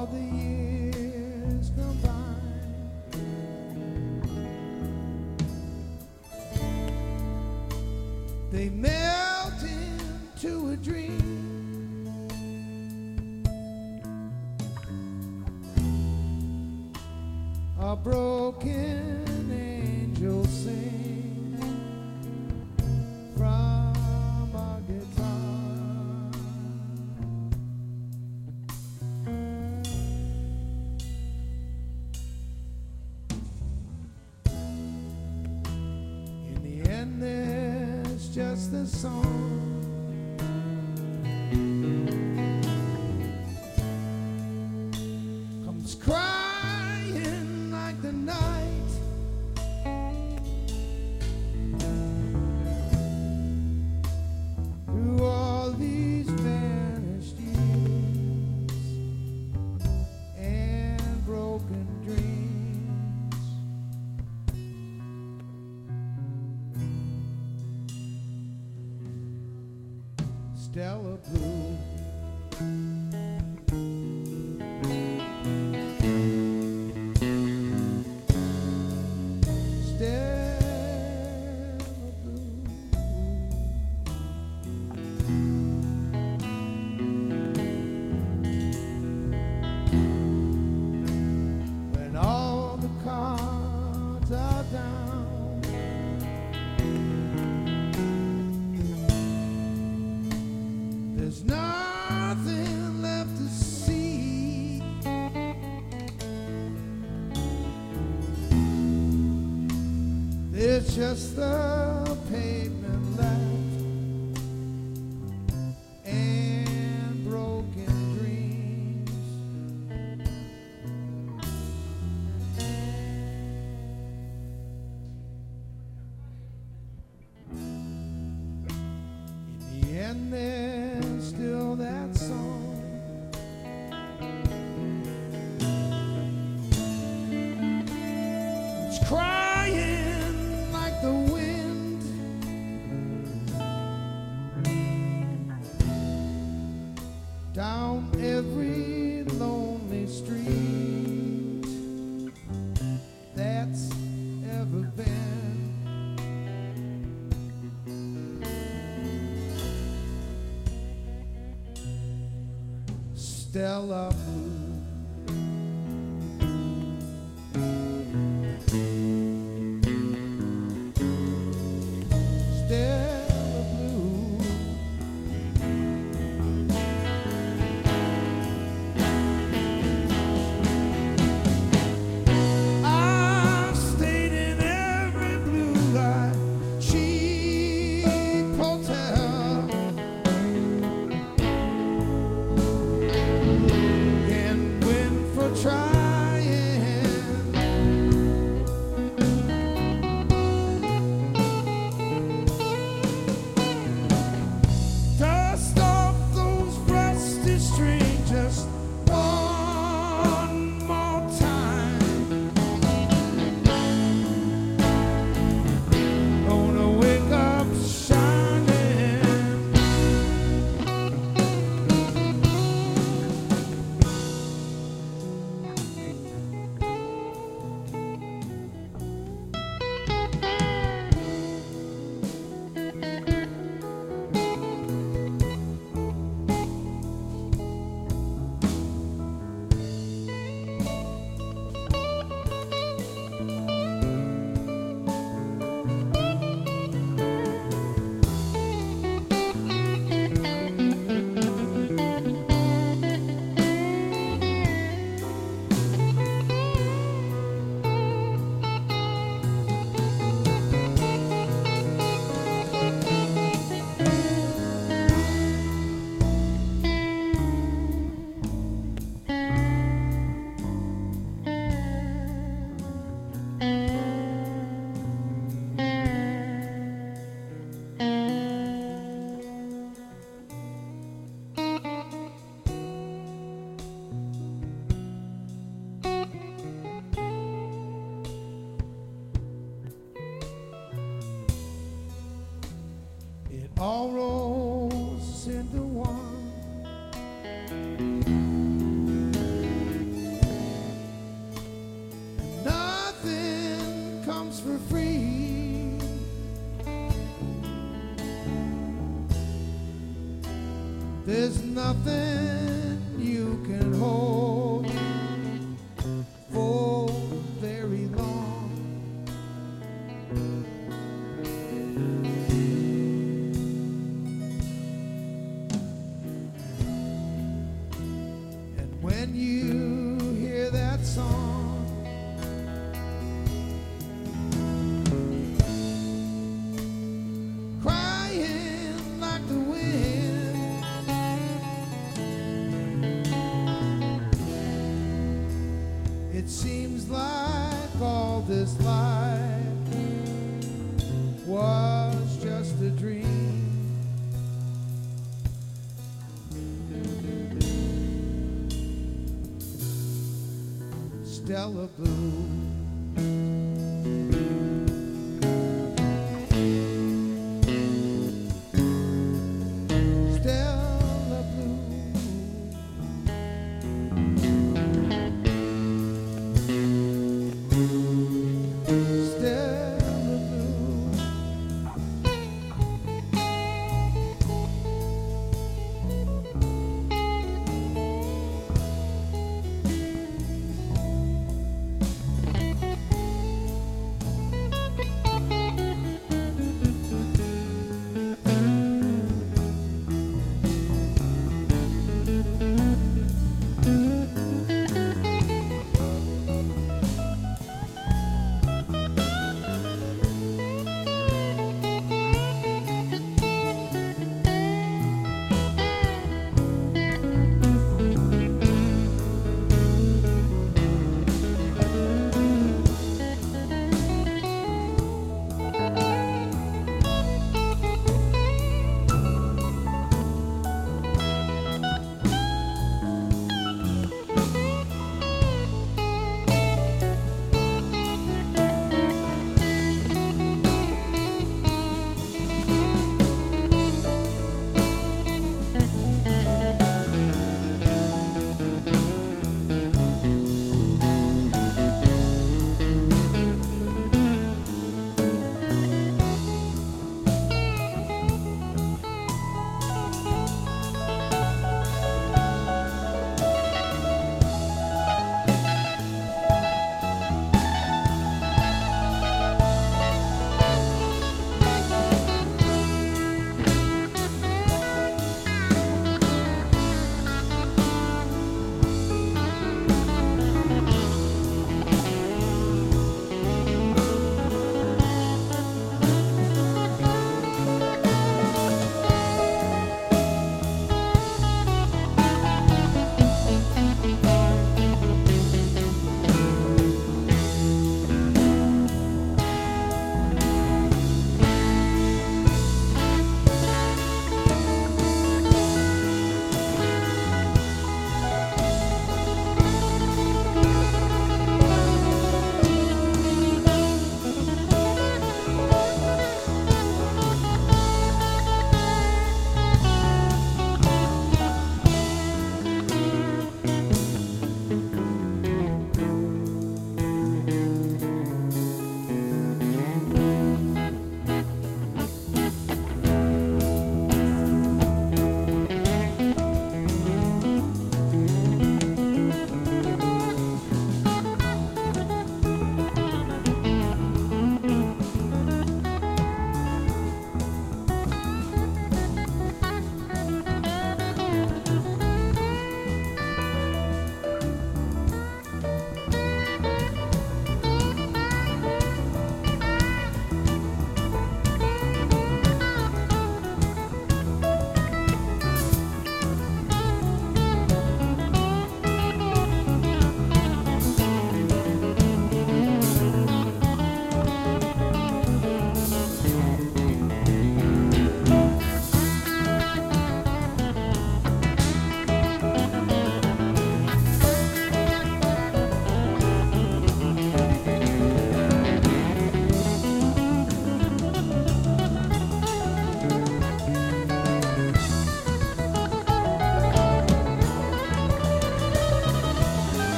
all the years combined. They melt into a dream. A broken angel sing from a guitar. In the end, there's just a song. Comes crying like the night, through all these vanished years and broken dreams. Stella Blue, when all the cards are down, there's nothing left to see. There's just the pavement left and broken dreams. In the end, there's still that song. It's crying like the wind, down every lonely street that's ever been. Stella Blue. Stella Blue. I've stayed in every blue light, cheap hotel, and win for trying. Dust off those rusty strings just one more time. Gonna wake up shining. All rolls into one. There's nothing you can hold for very long. And when you hear that song, crying like the wind, it seems like all this life was just a dream. Stella Blue.